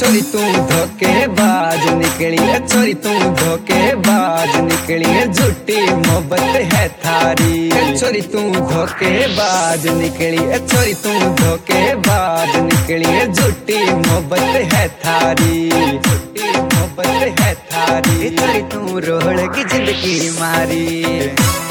छोरी तू धोखेबाज निकली है, छोरी तू धोखेबाज निकली है, झूठी मोहब्बत है थारी। छोरी तू धोखेबाज निकली है, छोरी तू धोखेबाज निकली है, झूठी मोहब्बत है थारी, झूठी मोहब्बत है थारी। छोरी तू रोहड़ की जिंदगी मारी।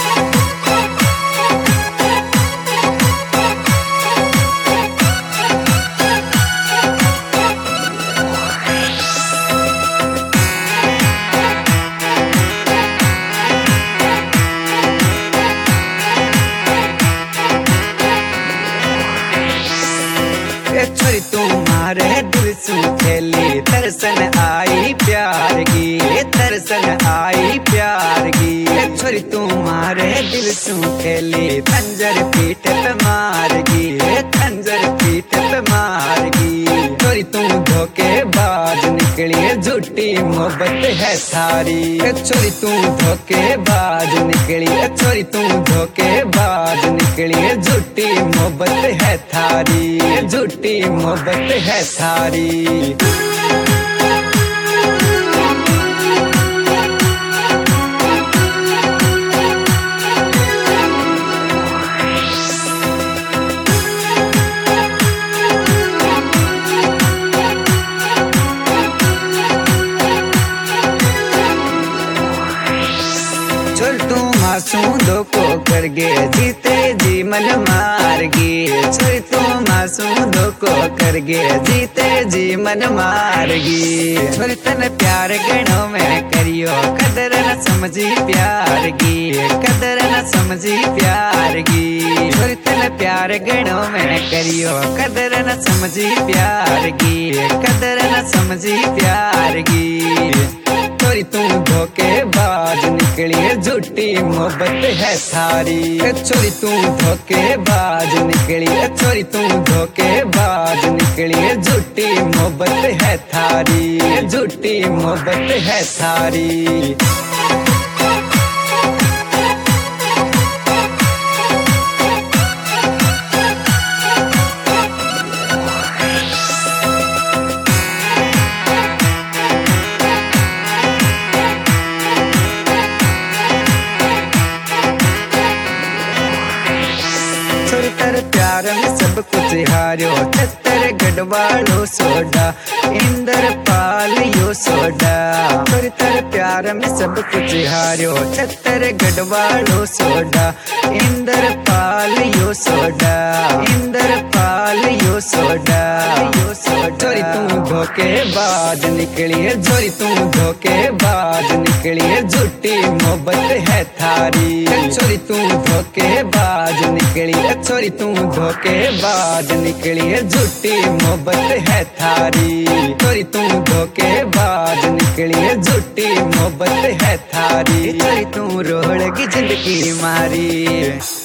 छोरी तुम्हारे दिल सू खेली, तरसन आई प्यार की, तरसन आई प्यार की। छोरी तुम्हारे दिल सू खेली, खंजर पीठ पे मारगी, खंजर पीठ पे मारगी। छोरी तू धोखेबाज निकली है, झूठी मोहब्बत है थारी। छोरी तू धोखेबाज निकली है, छोरी तू धोखेबाज निकली है, झूठी मोहब्बत है थारी, झूठी मोहब्बत है थारी। छोर तू मासूम धोखो कर गे, जीते जी मन मारगी। छोर तू मासूम धोखो कर गे, जीते जी मन मारगी। छोर तन प्यार गणों में करियो, कदर न समझी प्यार की, कदर न समझी प्यार की। छोर तन प्यार गणों में करियो, कदर न समझी प्यार की, कदर न समझी प्यार की। छोरी तू धोखेबाज निकली है, झूठी मोहब्बत है थारी। छोरी तू धोखेबाज निकली है, छोरी तू धोखेबाज निकली है, झूठी मोहब्बत है थारी, झूठी मोहब्बत है थारी। तेरे प्यार में सब कुछ हारियो, तेरे गढ़वालो सोडा, इंदर पाल यो सोडा। तेरे प्यार में सब कुछ हारियो, तेरे गढ़वालो सोडा, इंदर पाल यो सोडा, इंदर पाल यो सोडा। छोरी तू धोखेबाज निकली है, छोरी तू धोखेबाज निकली है, झूठी मोहब्बत है थारी। छोरी तू धोखेबाज निकली है, छोरी तू धोखेबाज निकली है, झूठी मोहब्बत है थारी। छोरी तू धोखेबाज निकली है, झूठी मोहब्बत है थारी। छोरी तू रोहड़ की जिंदगी मारी।